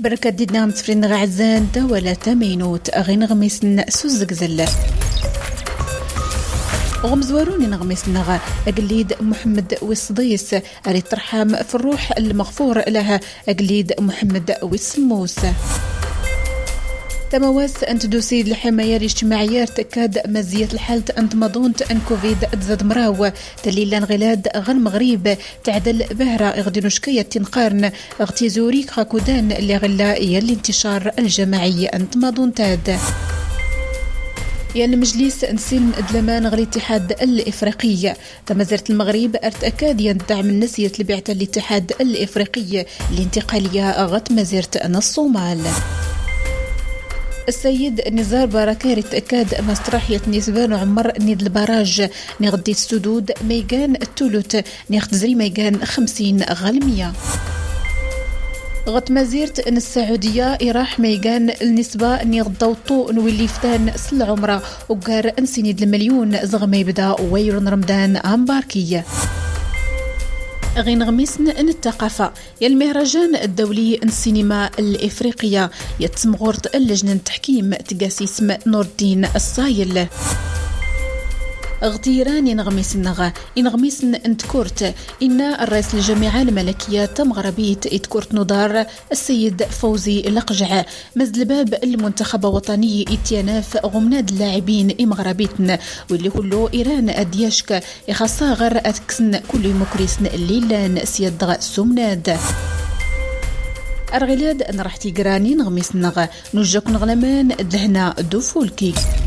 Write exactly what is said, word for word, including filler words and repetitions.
بركة ديدنا متفرين غعزان ولا تمينوت أغين غميسن سوزك زلة غمزوروني نغميس نغا أقليد محمد وصديس أريد ترحم في الروح المغفور لها أقليد محمد وسموس تمواس أنت دوسيد الحماية الاجتماعية تكاد مزية الحالة أنت مضونت أن كوفيد تزاد مراو تليلان غلاد غن مغريب تعدل بهرة اغدي نشكية تنقارن اغتي زوريك غاكودان اللي غلا يلي انتشار الجماعي أنت مضونتاد يعني مجلس نسلم ادلمان غير الاتحاد الافريقي تمازرت المغرب ارتأكد يندعم النسية لبيعة الاتحاد الافريقي الانتقالية غت مازرت الصومال السيد نزار بركاري تأكد مسترحية نسبان عمر نيد البراج نغدي السدود ميغان التولوت نيختزري ميغان خمسين غالمية غت مازيرت ان السعودية إراح ميغان النسبة نيغضوطو نولي فتان سل عمره وقار انسينيد المليون زغم يبدا ويرون رمضان امباركية غين غميسن ان الثقافة يا المهرجان الدولي السينما الإفريقية يتم غورت اللجنة التحكيم تقاسي اسم نور الدين الصايل اغتيران ينغميس النغا ينغميس انتكورت إن الرئيس الجامعة الملكية مغربية اتكورت نضار السيد فوزي الأقجع مزل باب المنتخب وطني اتياناف غمناد اللاعبين مغربيتن واللي كله إيران أدياشك يخصا غير أتكسن كل مكريسن الليلان سيادغ سمناد أرغلاد أن راح تيقراني نغميس النغا نجاك نغلمان دهنا دوفولكي